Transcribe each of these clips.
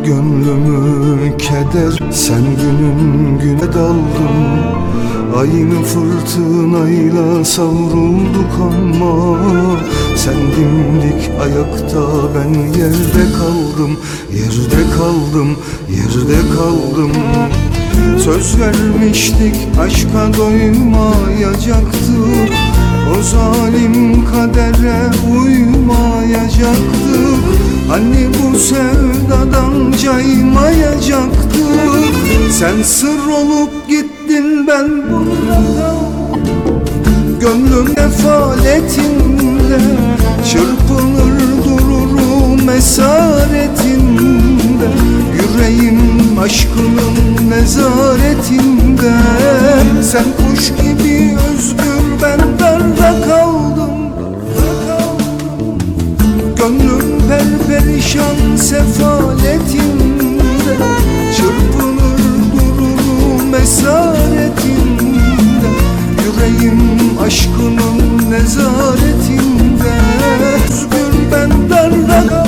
gönlümü keder, sen günün güne daldın. Aynı fırtınayla savrulduk ama sen dimdik ayakta, ben yerde kaldım, yerde kaldım, yerde kaldım. Söz vermiştik, aşka doymayacaktık, o zalim kadere uymayacaktık. Hani bu sevdadan caymayacaktık. Sen sır olup gittin, ben burada kaldım. Gönlüm kefaletinde, çırpınır dururum esaretinde. Yüreğim aşkının nezaretinde. Sen kuş gibi özgür, ben darda kaldım. Gönlüm perperişan sefaletinde, çırpınır dururum esaretinde. Yüreğim aşkının nezaretinde. Özgür, ben darda kaldım.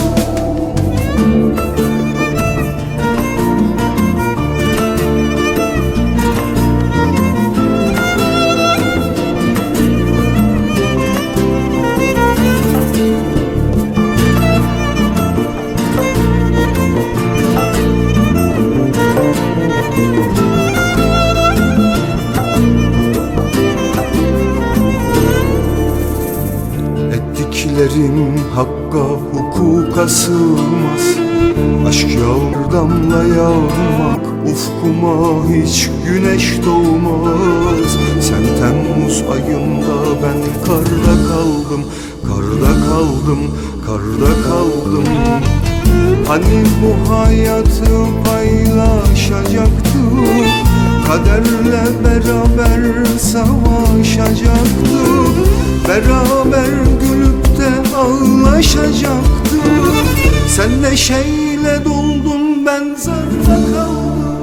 Ettiklerim hakka hukuka sığmaz. Aşk yağmur damla yağmak, ufkuma hiç güneş doğmaz. Sen Temmuz ayında, ben karda kaldım, karda kaldım, karda kaldım. Hani bu hayatı paylaşacaktık, kaderle beraber savaşacaktık. Beraber gülüp de ağlaşacaktık. Sen neşeyle doldun, ben zarda kaldım.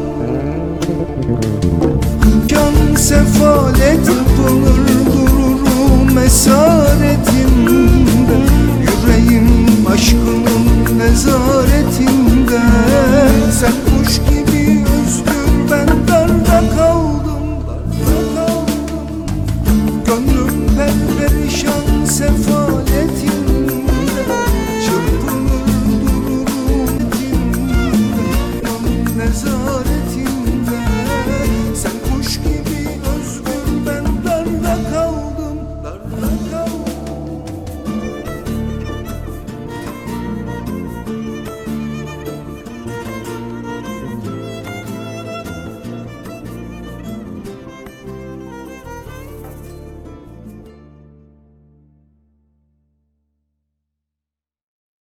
Can sefalet yapılır dururum esaretinde. Yüreğim aşkının nezaretinde.